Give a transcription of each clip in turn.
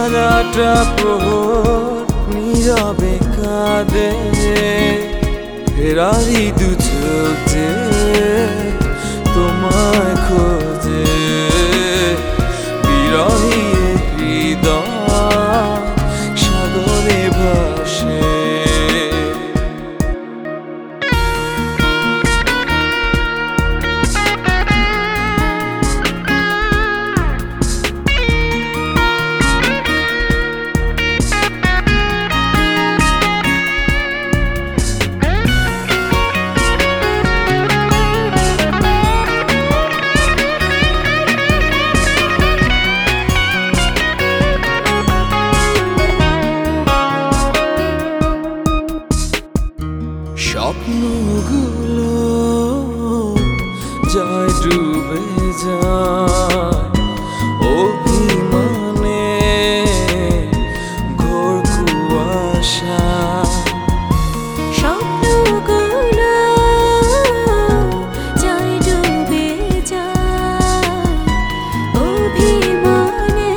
সারাটা প্রহর নীরবে কাঁদে ফেরারি দু চোখ যে তোমায় খোঁজে বিরহী হৃদয় সাগরে ভাসে স্বপ্নগুলো যায় ডুবে যায় অভিমানে ঘোর কুয়াশা স্বপ্নগুলো যায় ডুবে যায় অভিমানে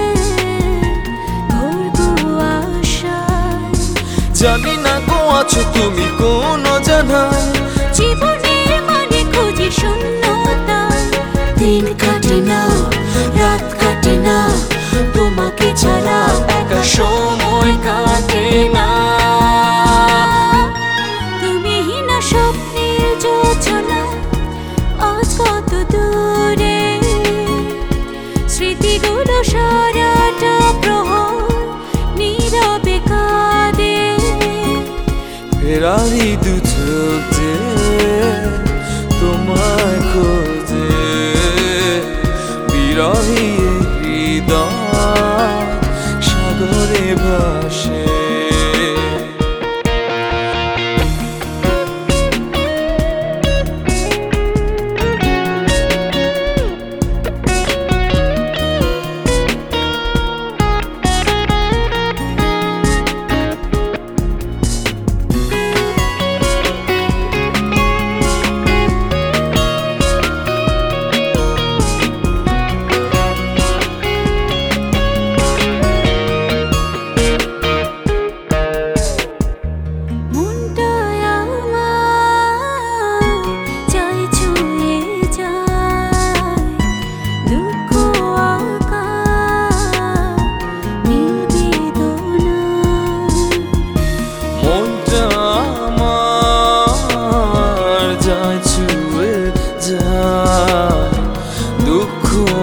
ঘোর কুয়াশা জানি না গো আছো তুমি কোন জানায় জীবনের মানে খুঁজি শূন্যতায় দিন কাটে না রাত কাটে না তোমাকে ছাড়া একা সময় কাটে না তুমি না স্বপ্নের যোজনা আজ কত দূরে স্মৃতিগুলো সারাটা প্রহর নীরবে কাঁদে ফেরারি দু চোখ যে তোমায় খোঁজে বিরহী হৃদয় সাগরে ভাসে দুঃখ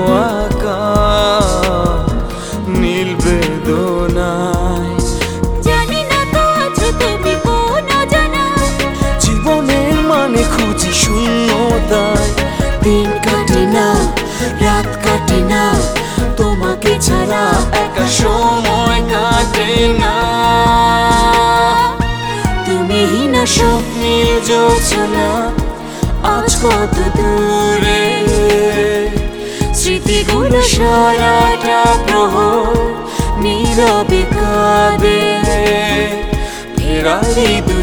আকার নীল বেদনায় জানি না তো আছো তুমি কোন জানায় জীবনের মানে খুঁজি শূন্যতায় দিন কাটে না রাত কাটে না তোমাকে ছাড়া একা সময় কাটে না তুমি না স্বপ্নের যোজনা আজ কত দূরে স্মৃতিগুলো সারাটা প্রহর নীরবে কাঁদে ফেরারি